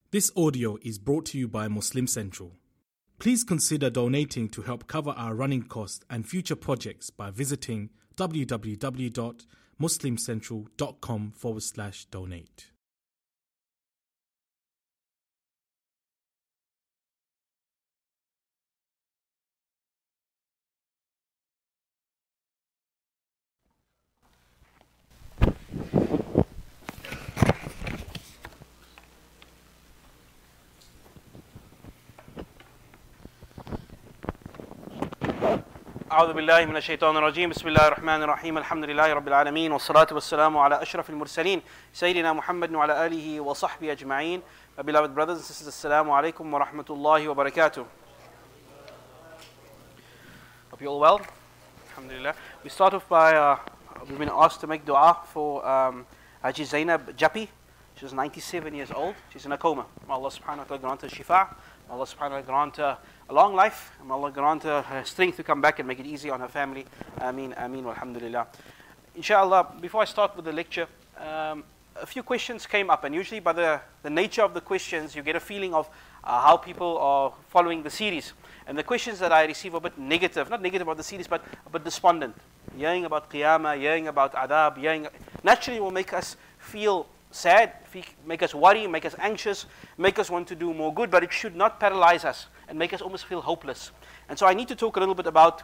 This audio is brought to you by Muslim Central. Please consider donating to help cover our running costs and future projects by visiting www.muslimcentral.com/donate. أعوذ بالله من الشيطان الرجيم بسم الله الرحمن الرحيم الحمد لله رب العالمين والصلاة والسلام على أشرف المرسلين سيدنا محمد وعلى آله وصحبه أجمعين. My beloved brothers and sisters, Assalamu alaikum wa rahmatullahi wa barakatuh. Hope you all well. Alhamdulillah. We start off by, we've been asked to make dua for Haji Zainab Japi. She's 97 years old. She's in a coma. May Allah subhanahu wa ta'ala grant her shifa. May Allah subhanahu wa ta'ala grant her a long life. May Allah grant her strength to come back and make it easy on her family. Ameen, ameen, walhamdulillah. Inshallah, before I start with the lecture, a few questions came up, and usually by the nature of the questions, you get a feeling of how people are following the series. And the questions that I receive are a bit negative, not negative about the series, but a bit despondent. Hearing about Qiyamah, hearing about Adab, naturally will make us feel sad, make us worry, make us anxious, make us want to do more good, but it should not paralyze us and make us almost feel hopeless. And so I need to talk a little bit about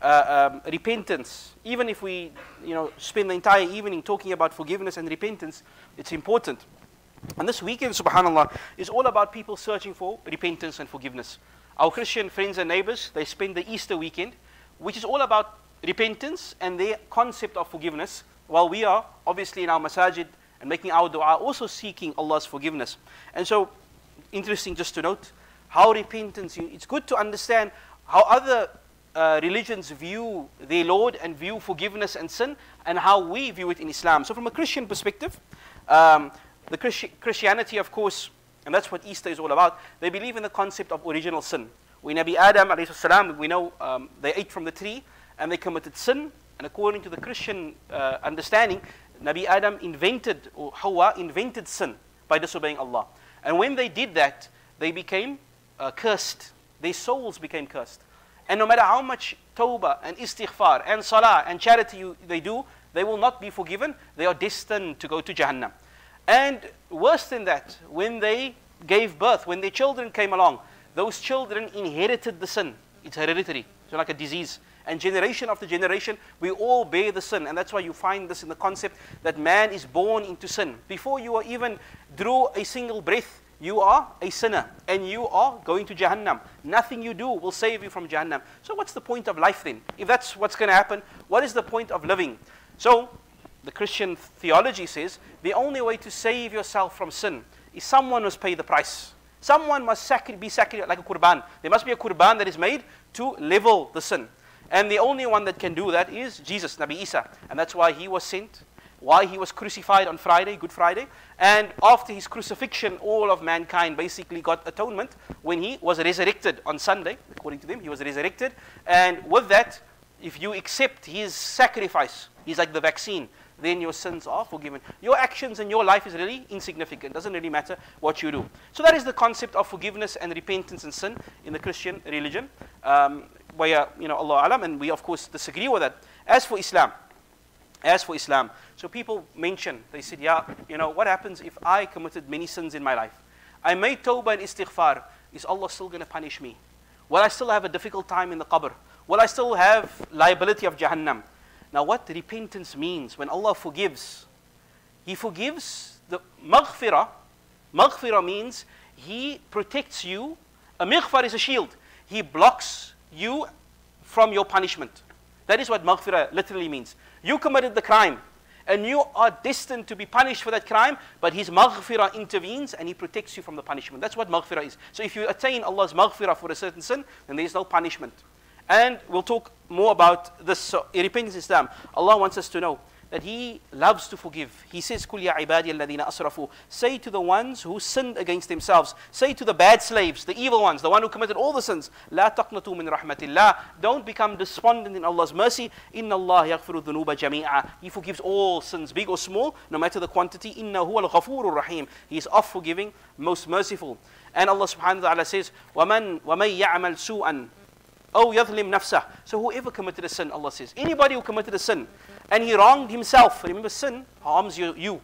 repentance. Even if we spend the entire evening talking about forgiveness and repentance, it's important. And this weekend, subhanAllah, is all about people searching for repentance and forgiveness. Our Christian friends and neighbors, they spend the Easter weekend, which is all about repentance and their concept of forgiveness, while we are obviously in our masajid and making our dua, also seeking Allah's forgiveness. And so, interesting just to note how repentance, it's good to understand how other religions view their Lord and view forgiveness and sin, and how we view it in Islam. So from a Christian perspective, the Christianity, of course, and that's what Easter is all about, they believe in the concept of original sin. When Nabi Adam, alayhi salam, we know they ate from the tree and they committed sin, and according to the Christian understanding, Nabi Adam invented, or Hawa invented sin by disobeying Allah. And when they did that, they became cursed. Their souls became cursed. And no matter how much tawbah and istighfar and salah and charity they do, they will not be forgiven. They are destined to go to Jahannam. And worse than that, when they gave birth, when their children came along, those children inherited the sin. It's hereditary. It's like a disease. And generation after generation, we all bear the sin. And that's why you find this in the concept that man is born into sin. Before you are even drew a single breath, you are a sinner. And you are going to Jahannam. Nothing you do will save you from Jahannam. So what's the point of life then? If that's what's going to happen, what is the point of living? So the Christian theology says, the only way to save yourself from sin is someone must pay the price. Someone must be sacrificed like a qurban. There must be a qurban that is made to level the sin. And the only one that can do that is Jesus, Nabi Isa. And that's why he was sent, why he was crucified on Friday, Good Friday. And after his crucifixion, all of mankind basically got atonement when he was resurrected on Sunday. According to them, he was resurrected. And with that, if you accept his sacrifice, he's like the vaccine, then your sins are forgiven. Your actions and your life is really insignificant. It doesn't really matter what you do. So that is the concept of forgiveness and repentance and sin in the Christian religion. Where, Allah alam, and we of course disagree with that. As for Islam, so people mention, they said, what happens if I committed many sins in my life? I made tawbah and istighfar. Is Allah still going to punish me? Will I still have a difficult time in the qabr? Will I still have liability of Jahannam? Now what repentance means, when Allah forgives, He forgives the maghfirah. Maghfirah means He protects you. A maghfirah is a shield. He blocks you from your punishment. That is what maghfirah literally means. You committed the crime and you are destined to be punished for that crime, but His maghfirah intervenes and He protects you from the punishment. That's what maghfirah is. So if you attain Allah's maghfirah for a certain sin, then there is no punishment. And we'll talk more about this. So repentance in Islam, Allah wants us to know that He loves to forgive. He says, قُلْ يَا عِبَادِيَ الَّذِينَ أَسْرَفُوا. Say to the ones who sinned against themselves. Say to the bad slaves, the evil ones, the one who committed all the sins. لَا تَقْنَطُوا مِنْ رَحْمَةِ اللَّهِ. Don't become despondent in Allah's mercy. إِنَّ اللَّهَ يَغْفِرُ الذُّنُوبَ جَمِيعًا. He forgives all sins, big or small, no matter the quantity. إِنَّهُ هُوَ الْغَفُورُ الرَّحِيمُ. He is oft forgiving, most merciful. And Allah subhanahu wa ta'ala says, وَمَنْ يَعْمَلْ سُوءًا أَوْ يَظْلِمْ نَفْسَهُ. So whoever committed a sin, Allah says, anybody who committed a sin, and he wronged himself. Remember, sin harms you.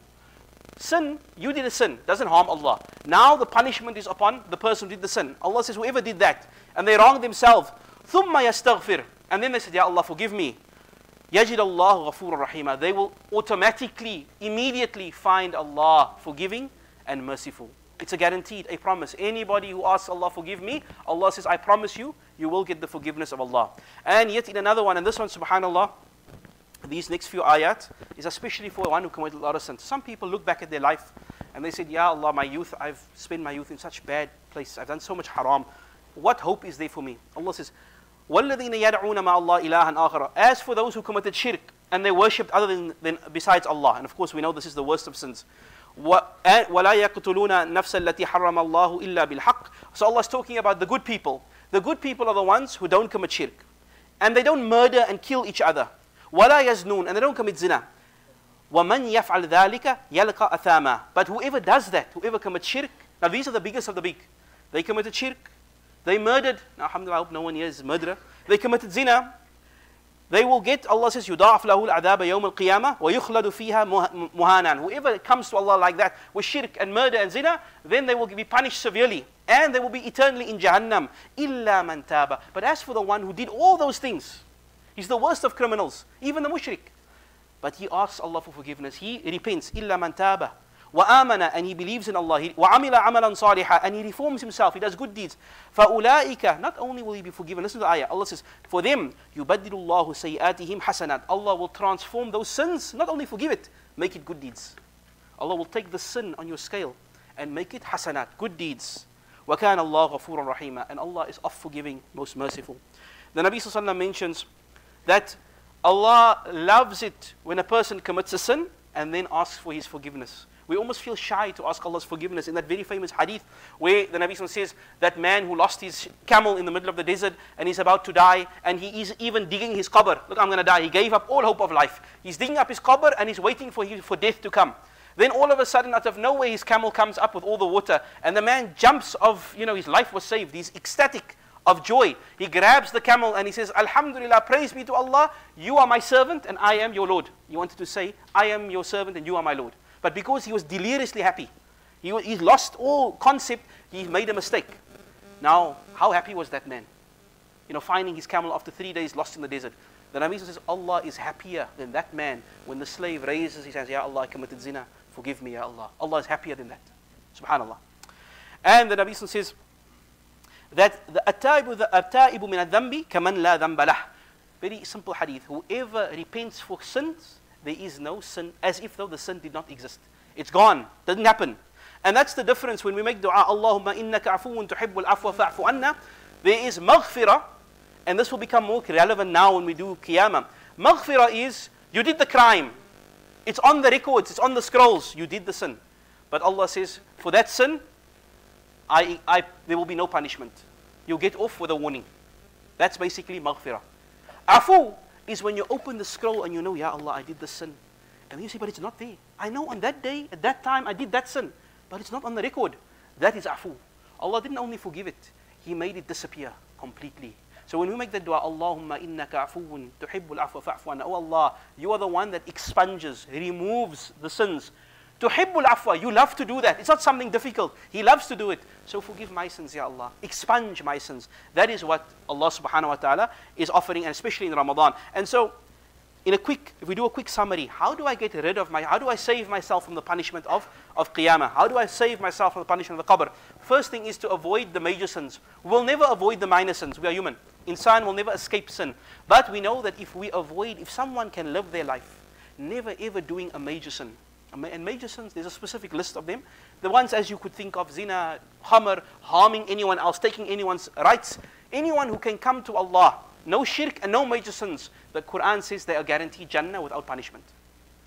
Sin, you did a sin, doesn't harm Allah. Now the punishment is upon the person who did the sin. Allah says, whoever did that, and they wronged themselves, ثُمَّ يَسْتَغْفِرْ. And then they said, Ya Allah, forgive me. يَجِدَ اللَّهُ غَفُورًا رَحِيمًا. They will automatically, immediately find Allah forgiving and merciful. It's a guaranteed, a promise. Anybody who asks Allah, forgive me, Allah says, I promise you, you will get the forgiveness of Allah. And yet in another one, and this one, subhanAllah, these next few ayat is especially for one who committed a lot of sins. Some people look back at their life and they said, Ya Allah, my youth, I've spent my youth in such bad places. I've done so much haram. What hope is there for me? Allah says, وَالَّذِينَ يَدْعُونَ مَعَ اللَّهِ إِلَهًا آخَرَ. As for those who committed shirk and they worshipped other than besides Allah, and of course we know this is the worst of sins. وَلَا يَقْتُلُونَ نَفْسَ الَّتِي حَرَّمَ اللَّهُ إِلَّا بِالْحَقِّ. So Allah is talking about the good people. The good people are the ones who don't commit shirk. And they don't murder and kill each other. وَلَا يَزْنُونَ. And they don't commit zina. وَمَنْ يَفْعَلْ ذَلِكَ يَلْقَى أَثَامًا. But whoever does that, whoever commits shirk, now these are the biggest of the big. They committed shirk. They murdered. Now, alhamdulillah, I hope no one here is murderer. They committed zina. They will get, Allah says, يُضَاعَفْ لَهُ الْعَذَابَ يَوْمَ الْقِيَامَةِ وَيُخْلَدُ فِيهَا مُهَانًا. Whoever comes to Allah like that, with shirk and murder and zina, then they will be punished severely. And they will be eternally in Jahannam. إِلَّا مَنْ تَابَ. But as for the one who did all those things, he's the worst of criminals, even the mushrik. But he asks Allah for forgiveness. He repents. إِلَّا مَنْ تَابَ وَآمَنَ. And he believes in Allah. وَعَمِلَ عَمَلًا صَالِحًا. And he reforms himself. He does good deeds. فَأُولَٰئِكَ. Not only will he be forgiven. Listen to the ayah. Allah says, for them, يُبَدِّلُ اللَّهُ سَيِّئَاتِهِمْ حَسَنَاتٍ. Allah will transform those sins. Not only forgive it, make it good deeds. Allah will take the sin on your scale and make it hasanat, good deeds. وَكَانَ اللَّهُ غَفُورًا رَحِيمًا. And Allah is oft forgiving, most merciful. The Nabi sallallahu alaihi wasallam mentions that Allah loves it when a person commits a sin and then asks for His forgiveness. We almost feel shy to ask Allah's forgiveness. In that very famous hadith where the Nabi says that man who lost his camel in the middle of the desert and he's about to die and he is even digging his qabr. Look, I'm going to die. He gave up all hope of life. He's digging up his qabr and he's waiting for death to come. Then all of a sudden, out of nowhere, his camel comes up with all the water and the man jumps of, his life was saved. He's ecstatic of joy. He grabs the camel and he says, Alhamdulillah, praise be to Allah, you are my servant and I am your Lord. He wanted to say, I am your servant and you are my Lord. But because he was deliriously happy, he lost all concept, he made a mistake. Now, how happy was that man? Finding his camel after 3 days lost in the desert. The Nabi says, Allah is happier than that man when the slave raises his hands, Ya Allah, I committed zina, forgive me, Ya Allah. Allah is happier than that. Subhanallah. And the Nabi says that the at-ta'ibu min al-dhanbi kaman la dhanba lah. Very simple hadith. Whoever repents for sins, there is no sin, as if though the sin did not exist. It's gone, doesn't happen. And that's the difference when we make dua, Allahumma innaka afuun tuhibbul afwa fa'fu anna. There is maghfirah, and this will become more relevant now when we do qiyamah. Maghfirah is, you did the crime. It's on the records, it's on the scrolls, you did the sin. But Allah says, for that sin, there will be no punishment. You'll get off with a warning. That's basically maghfirah. Afu is when you open the scroll and you know, Ya Allah, I did the sin. And you say, but it's not there. I know on that day, at that time, I did that sin. But it's not on the record. That is afu. Allah didn't only forgive it, He made it disappear completely. So when we make the dua, Allahumma innaka afuun tuhibbul afwa fa'fu anna. Oh Allah, you are the one that expunges, removes the sins. Tuhibbul afwa, you love to do that. It's not something difficult. He loves to do it. So forgive my sins, Ya Allah. Expunge my sins. That is what Allah subhanahu wa ta'ala is offering, and especially in Ramadan. And so, if we do a quick summary, how do I save myself from the punishment of Qiyamah? How do I save myself from the punishment of the Qabr? First thing is to avoid the major sins. We will never avoid the minor sins. We are human. Insan will never escape sin. But we know that if someone can live their life, never ever doing a major sin. And major sins, there's a specific list of them. The ones as you could think of, zina, khamr, harming anyone else, taking anyone's rights. Anyone who can come to Allah, no shirk and no major sins, the Quran says they are guaranteed Jannah without punishment.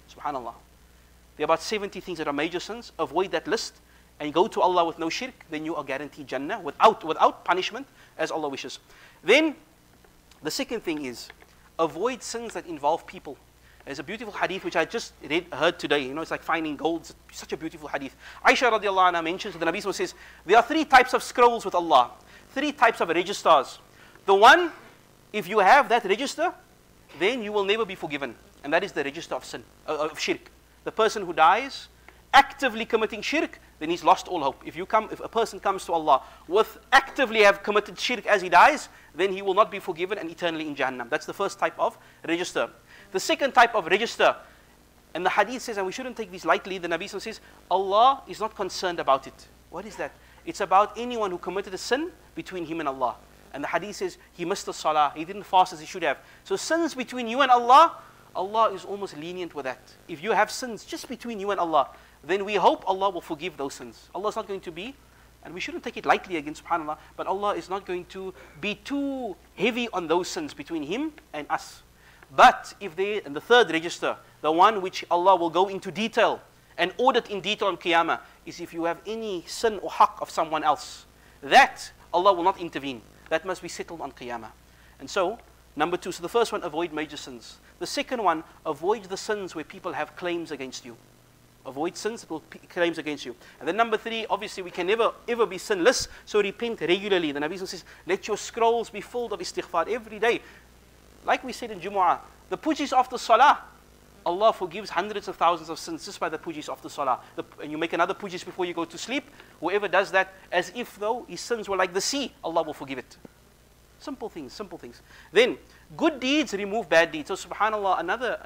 Subhanallah. There are about 70 things that are major sins. Avoid that list and go to Allah with no shirk, then you are guaranteed Jannah without punishment, as Allah wishes. Then, the second thing is, avoid sins that involve people. There's a beautiful hadith which I just heard today. You know, it's like finding gold. It's such a beautiful hadith. Aisha radiallahu anha mentions, the Nabi says, there are 3 types of scrolls with Allah. 3 types of registers. The one, if you have that register, then you will never be forgiven. And that is the register of sin, of shirk. The person who dies actively committing shirk, then he's lost all hope. If a person comes to Allah with actively have committed shirk as he dies, then he will not be forgiven and eternally in Jahannam. That's the first type of register. The second type of register, and the hadith says, and we shouldn't take this lightly, the Nabi says, Allah is not concerned about it. What is that? It's about anyone who committed a sin between him and Allah. And the hadith says, he missed the salah, he didn't fast as he should have. So sins between you and Allah, Allah is almost lenient with that. If you have sins just between you and Allah, then we hope Allah will forgive those sins. Allah is not going to be, and we shouldn't take it lightly again, subhanAllah, but Allah is not going to be too heavy on those sins between Him and us. But if they, in the third register, the one which Allah will go into detail and audit in detail on Qiyamah, is if you have any sin or haqq of someone else. That Allah will not intervene. That must be settled on Qiyamah. And so, number 2, so the first one, avoid major sins. The second one, avoid the sins where people have claims against you. Avoid sins that will claims against you. And then number 3, obviously we can never ever be sinless, so repent regularly. The Nabi says, let your scrolls be full of istighfar every day. Like we said in Jumu'ah, the pujis after salah, Allah forgives hundreds of thousands of sins just by the pujis after salah. And you make another pujis before you go to sleep. Whoever does that, as if though his sins were like the sea, Allah will forgive it. Simple things, simple things. Then, good deeds remove bad deeds. So subhanAllah,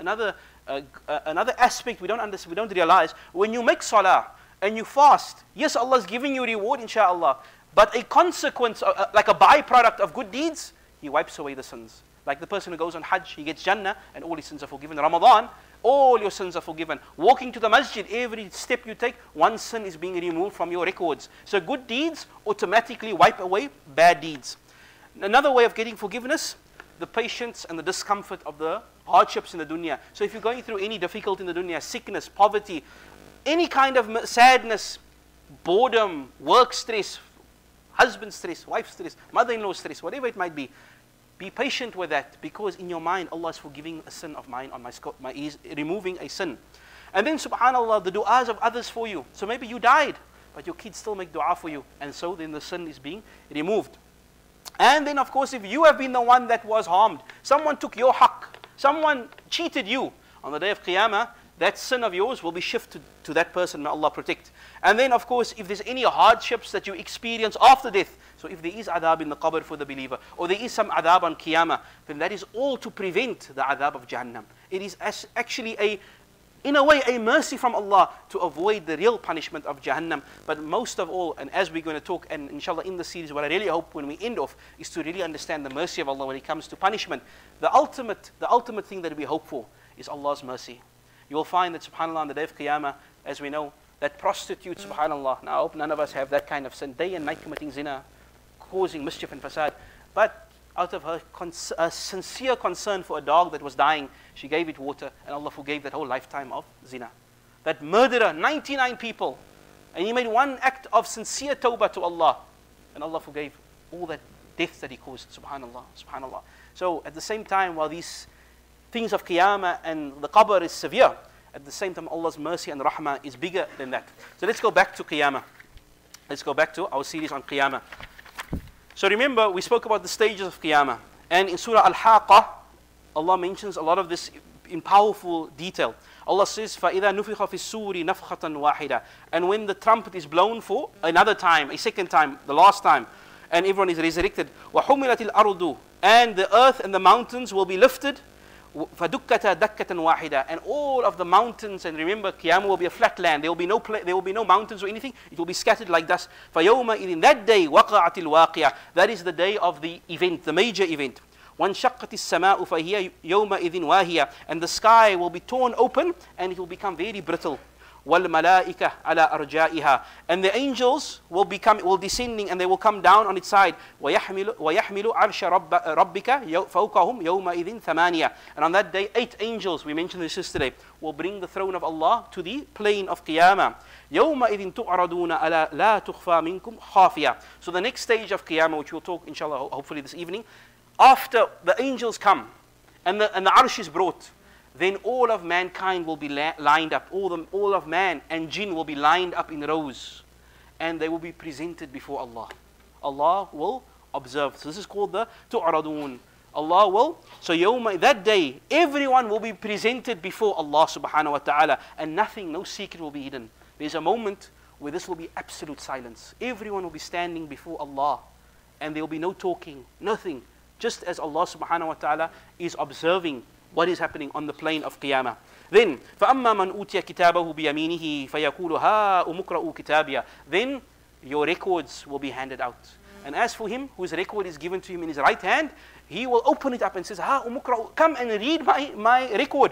another aspect we don't understand, we don't realize, when you make salah and you fast, yes, Allah is giving you reward, inshaAllah, but a consequence, like a byproduct of good deeds, He wipes away the sins. Like the person who goes on Hajj, he gets Jannah and all his sins are forgiven. Ramadan, all your sins are forgiven. Walking to the masjid, every step you take, one sin is being removed from your records. So good deeds automatically wipe away bad deeds. Another way of getting forgiveness, the patience and the discomfort of the hardships in the dunya. So if you're going through any difficulty in the dunya, sickness, poverty, any kind of sadness, boredom, work stress, husband stress, wife stress, mother-in-law stress, whatever it might be patient with that, because in your mind Allah is forgiving a sin of mine on my ears, removing a sin. And then subhanAllah, the du'as of others for you. So maybe you died, but your kids still make dua for you, and so then the sin is being removed. And then of course, if you have been the one that was harmed, someone took your haqq, someone cheated you, on the day of Qiyamah, that sin of yours will be shifted to that person, may Allah protect. And then of course, if there's any hardships that you experience after death, so if there is adab in the qabr for the believer, or there is some adab on Qiyamah, then that is all to prevent the adab of Jahannam. It is actually in a way, a mercy from Allah to avoid the real punishment of Jahannam. But most of all, and as we're going to talk, and inshallah in the series, what I really hope when we end off is to really understand the mercy of Allah when it comes to punishment. The ultimate thing that we hope for is Allah's mercy. You will find that subhanAllah on the day of Qiyamah, as we know, that prostitute, subhanAllah, now I hope none of us have that kind of sin, day and night committing zina, causing mischief and fasad. But out of her sincere concern for a dog that was dying, she gave it water, and Allah forgave that whole lifetime of zina. That murderer, 99 people, and he made one act of sincere tawbah to Allah, and Allah forgave all that death that he caused, subhanAllah, subhanAllah. So at the same time, while these things of Qiyamah and the qabr is severe, at the same time Allah's mercy and rahmah is bigger than that. So let's go back to Qiyamah. Let's go back to our series on Qiyamah. So remember, we spoke about the stages of Qiyamah. And in Surah Al-Haqqah, Allah mentions a lot of this in powerful detail. Allah says, فَإِذَا نُفِخَ فِي السُّورِ نَفْخَةً وَاحِدًا. And when the trumpet is blown for another time, a second time, the last time, and everyone is resurrected, وَحُمِلَتِ الْأَرْضُ. And the earth and the mountains will be lifted, فَدُكَّةً دَكَّةً وَاحِدًا. And all of the mountains, and remember, Qiyamah will be a flat land. There will be no mountains or anything. It will be scattered like dust. فَيَوْمَئِذٍ. That day, وَقَعَتِ الْوَاقِعَةِ. That is the day of the event, the major event. وَانشَقَّتِ السَّمَاءُ فَهِيَ يَوْمَئِذٍ وَاهِيَةٌ. And the sky will be torn open, and it will become very brittle. وَالْمَلَائِكَةُ عَلَىٰ أَرْجَائِهَا. And the angels will descending and they will come down on its side. وَيَحْمِلُ عَرْشَ رَبِّكَ فَوْقَهُمْ يَوْمَئِذٍ ثَمَانِيَةٌ. And on that day, 8 angels, we mentioned this yesterday, will bring the throne of Allah to the plain of Qiyamah. يَوْمَئِذٍ تُعْرَضُونَ أَلَا لَا تُخْفَى مِنْكُمْ خَافِيَةٌ. So the next stage of Qiyamah, which we'll talk inshallah hopefully this evening, after the angels come and the arsh is brought, then all of mankind will be lined up. All of man and jinn will be lined up in rows. And they will be presented before Allah. Allah will observe. So this is called the tu'radun. Allah will. So that day, everyone will be presented before Allah subhanahu wa ta'ala. And nothing, no secret will be hidden. There's a moment where this will be absolute silence. Everyone will be standing before Allah. And there will be no talking, nothing. Just as Allah subhanahu wa ta'ala is observing what is happening on the plain of Qiyamah. Then, فَأَمَّا مَنْ أُوتِيَ كِتَابَهُ بِيَمِينِهِ فَيَقُولُ هَا أُمُقْرَؤُ كِتَابِيَ. Then your records will be handed out. And as for him whose record is given to him in his right hand, he will open it up and says, هَا أُمُقْرَؤُ, come and read my record.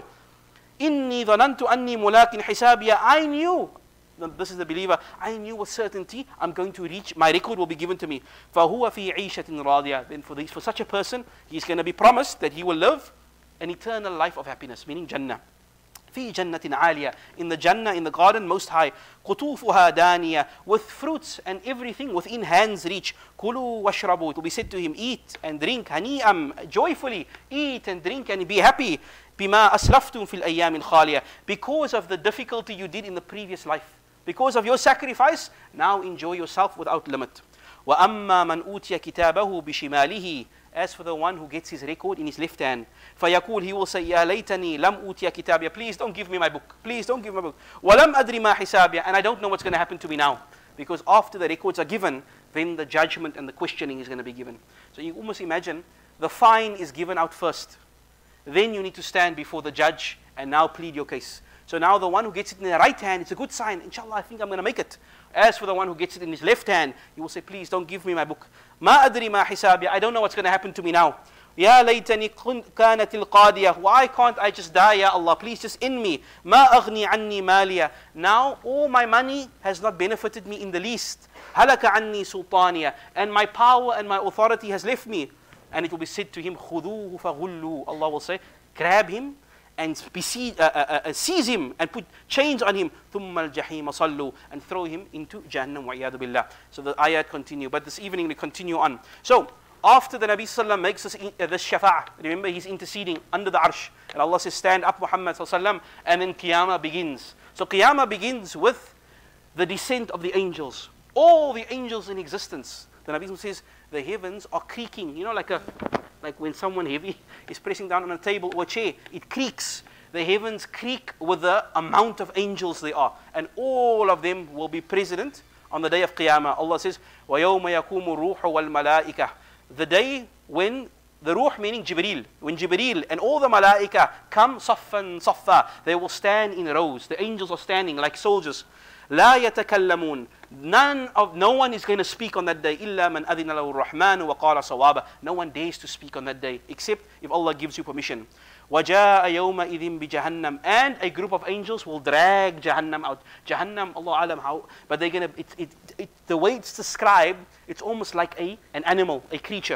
إِنِّي ظَنَنْتُ أَنِّي مُلَاقٍ حِسَابِيَ. I knew, this is the believer, I knew with certainty I'm going to reach, my record will be given to me. فَهُوَ فِي عِيشَةٍ رَاضِيَةٍ. Then for such a person, he's going to be promised that he will live an eternal life of happiness, meaning Jannah. في جنة عالية. In the Jannah, in the garden most high. قطوفها دانية. With fruits and everything within hand's reach. كلوا واشربوا. It will be said to him, eat and drink. هنيئا, joyfully. Eat and drink and be happy. بما أسلفتم في الأيام الخالية. Because of the difficulty you did in the previous life. Because of your sacrifice, now enjoy yourself without limit. وأما من أوتي كتابه بشماله. As for the one who gets his record in his left hand, فيقول, he will say, يا ليتني لم أوتي كتابي. Please don't give me my book. Please don't give me my book. ولم أدري ما حسابي. And I don't know what's going to happen to me now. Because after the records are given, then the judgment and the questioning is going to be given. So you almost imagine, the fine is given out first. Then you need to stand before the judge and now plead your case. So now the one who gets it in the right hand, it's a good sign. Inshallah, I think I'm going to make it. As for the one who gets it in his left hand, he will say, please don't give me my book. ما أدري ما حسابي. I don't know what's going to happen to me now. يا ليتني كانت القاضية. Why can't I just die, Ya Allah? Please just end me. ما أغني عني مالية. Now all my money has not benefited me in the least. هلك عني سلطانية. And my power and my authority has left me. And it will be said to him, خذوه فغلوا. Allah will say, grab him and seize him and put chains on him. ثُمَّ الْجَحِيمَ صَلُّوا. And throw him into Jahannam. وَعِيَاذُ بِاللَّهِ. So the ayat continue. But this evening we continue on. So after the Nabi Sallallahu makes this shafa'ah, remember he's interceding under the arsh. And Allah says, stand up Muhammad Sallallahu. And then Qiyamah begins. So Qiyamah begins with the descent of the angels. All the angels in existence. The Nabi Sallallahu says, the heavens are creaking. You know, like when someone heavy is pressing down on a table or a chair, it creaks. The heavens creak with the amount of angels there are. And all of them will be present on the day of Qiyamah. Allah says, وَيَوْمَ يَقُومُ الرُّوحُ وَالْمَلَائِكَةُ. The day when the Ruh, meaning Jibreel, when Jibreel and all the Malaika come saffan saffa, they will stand in rows. The angels are standing like soldiers. لا يتكلمون. No one is going to speak on that day. إلا من أذن له الرحمن وقال صوابا. No one dares to speak on that day except if Allah gives you permission. وجاء يومئذ بجهنم. And a group of angels will drag Jahannam out. Jahannam, Allah alam how, but they're going to. The way it's described, it's almost like an animal, a creature.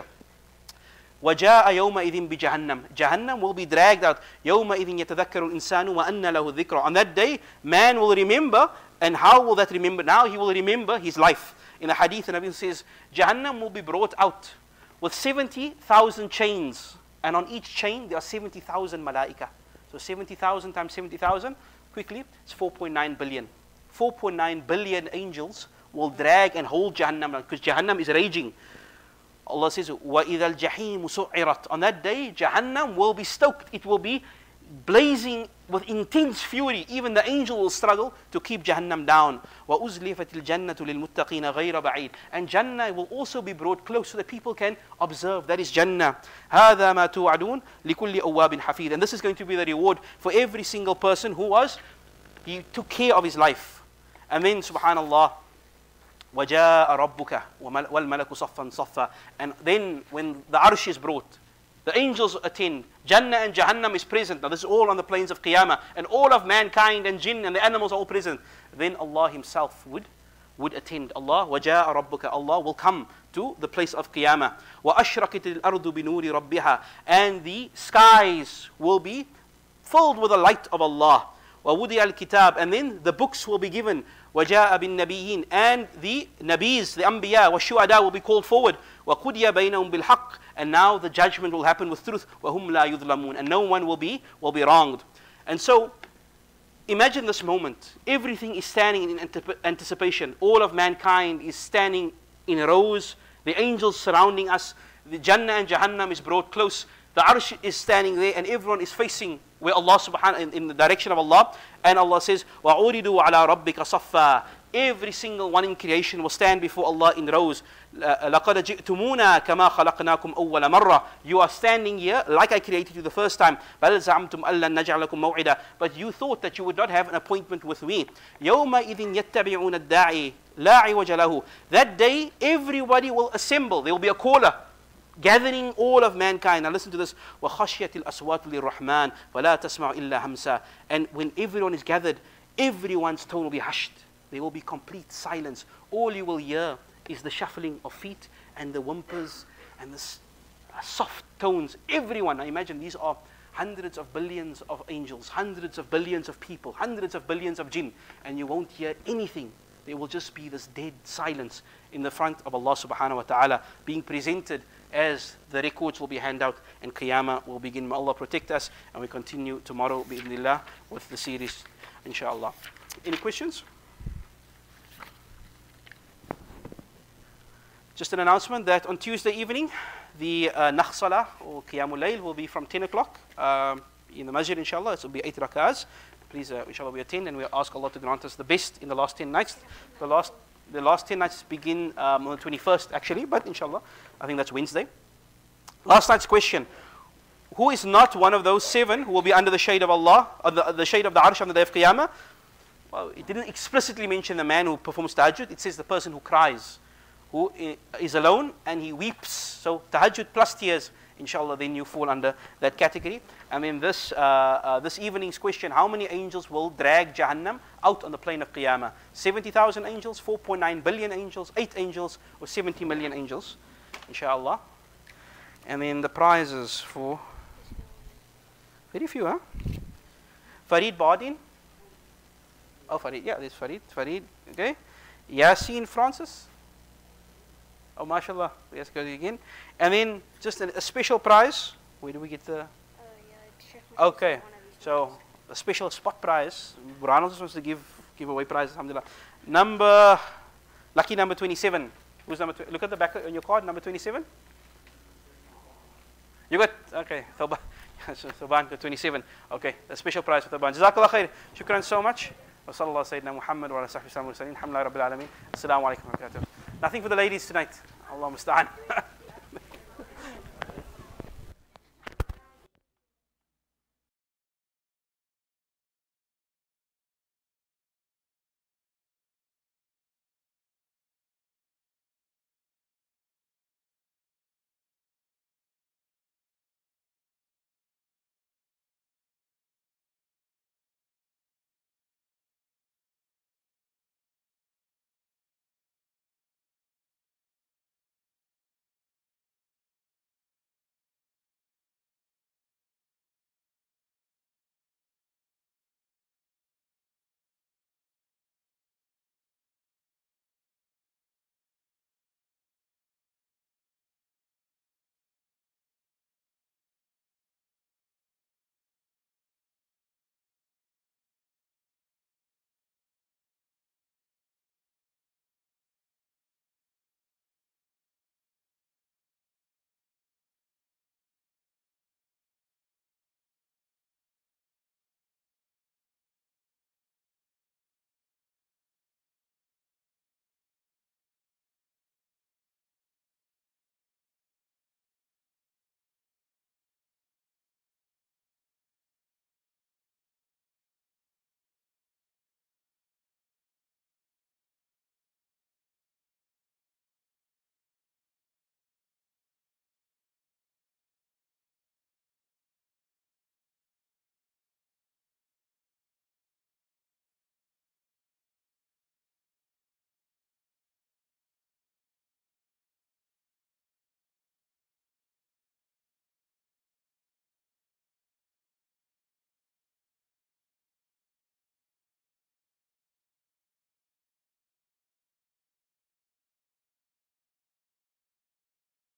وجاء يومئذ بجهنم. Jahannam will be dragged out. يومئذ يتذكر الإنسان وأن له الذكر. On that day, man will remember. And how will that remember? Now he will remember his life. In a hadith, the Nabi says, Jahannam will be brought out with 70,000 chains. And on each chain, there are 70,000 malaika. So 70,000 times 70,000, quickly, it's 4.9 billion. 4.9 billion angels will drag and hold Jahannam because Jahannam is raging. Allah says, وَإِذَا الْجَحِيمُ سُعِّرَتْ. On that day, Jahannam will be stoked. It will be blazing with intense fury. Even the angel will struggle to keep Jahannam down. وَأُزْلِفَتِ الْجَنَّةُ لِلْمُتَّقِينَ غَيْرَ بَعِيدٍ. And Jannah will also be brought close so that people can observe. That is Jannah. هَذَا مَا تُوعَدُونَ لِكُلِّ أَوَّابٍ حَفِيظٍ. And this is going to be the reward for every single person he took care of his life. And then, subhanallah, وَجَاءَ رَبُّكَ وَالْمَلَكُ صَفًّا صَفًّا. And then when the arsh is brought, The angels attend. Jannah and Jahannam is present. Now this is all on the plains of Qiyamah. And all of mankind and jinn and the animals are all present. Then Allah Himself would attend. Allah, وَجَاءَ رَبُّكَ, Allah will come to the place of Qiyamah. وَأَشْرَقَتِ الْأَرْضُ بِنُورِ رَبِّهَا, and the skies will be filled with the light of Allah. وَوُضِعَ الْكِتَابِ, and then the books will be given. وَجَاءَ بِالنَّبِيِّينَ, and the Nabis, the Anbiya, وَالشُّهَدَاء will be called forward. وَقُضِيَ بَيْنَهُمْ بِالْحَقِّ, and now the judgment will happen with truth. وَهُمْ لَا يُظْلَمُونَ, and no one will be wronged. And so, imagine this moment. Everything is standing in anticipation. All of mankind is standing in rows. The angels surrounding us. The Jannah and Jahannam is brought close. The Arsh is standing there, and everyone is facing where Allah subhanahu in the direction of Allah. And Allah says, وَعُورِدُوا عَلَىٰ رَبِّكَ صَفًّا. Every single one in creation will stand before Allah in rows. لَقَدْ جِئْتُمُونَا كَمَا خَلَقْنَاكُمْ أَوَّلَ مَرَّةٍ. You are standing here like I created you the first time. بَلْ زَعَمْتُمْ أَلَّنْ نَجْعَلَكُمْ مَوْعِدًا. But you thought that you would not have an appointment with me. يَوْمَئِذٍ يَتَّبِعُونَ الدَّاعِي لَا عِوَجَ لَهُ. That day, everybody will assemble. There will be a caller gathering all of mankind. Now listen to this. وَخَشْيَتِ الْأَصْوَاتُ لِلرَّحْمَنِ فَلَا تَسْمَعُ إِلَّا هَمْسًا. And when everyone is gathered, everyone's tone will be hushed. There will be complete silence. All you will hear is the shuffling of feet and the whimpers and the soft tones. Everyone, I imagine these are hundreds of billions of angels, hundreds of billions of people, hundreds of billions of jinn, and you won't hear anything. There will just be this dead silence in the front of Allah subhanahu wa ta'ala, being presented as the records will be handed out and Qiyamah will begin. May Allah protect us, and we continue tomorrow bi'idhnillah with the series, inshallah. Any questions? Just an announcement that on Tuesday evening, the Nakhsala or Qiyamul Layl will be from 10 o'clock in the masjid, inshallah. It will be 8 rak'ahs. Please, inshallah, we attend, and we ask Allah to grant us the best in the last 10 nights. The last 10 nights begin on the 21st, actually, but inshallah, I think that's Wednesday. Last night's question: who is not one of those 7 who will be under the shade of Allah, or the shade of the Arsh on the day of Qiyamah? Well, it didn't explicitly mention the man who performs tahajjud. It says the person who cries, who is alone and he weeps. So tahajjud plus tears, inshallah, then you fall under that category. And then this evening's question: how many angels will drag Jahannam out on the plain of Qiyamah? 70,000 angels, 4.9 billion angels, 8 angels, or 70 million angels, inshallah. And then the prizes for very few, huh? Farid Bardin. Oh, Farid, yeah, there's Farid, okay. Yasin Francis. Oh, mashallah, let's go again. And then just a special prize. Where do we get the? Okay, so a special spot prize. Ronald just wants to give away prizes, alhamdulillah. Lucky number 27. Who's number? Look at the back on your card, number 27. You got, okay, Thoban got 27. Okay, a special prize for Thoban. Jazakallah khair. Shukran so much. Wa sallallahu sayyidina Muhammad wa ala sahbihi wa sallam. Alhamdulillah rabbil alameen. Assalamu alaikum wa barakatuh. Nothing for the ladies tonight. Allah musta'an.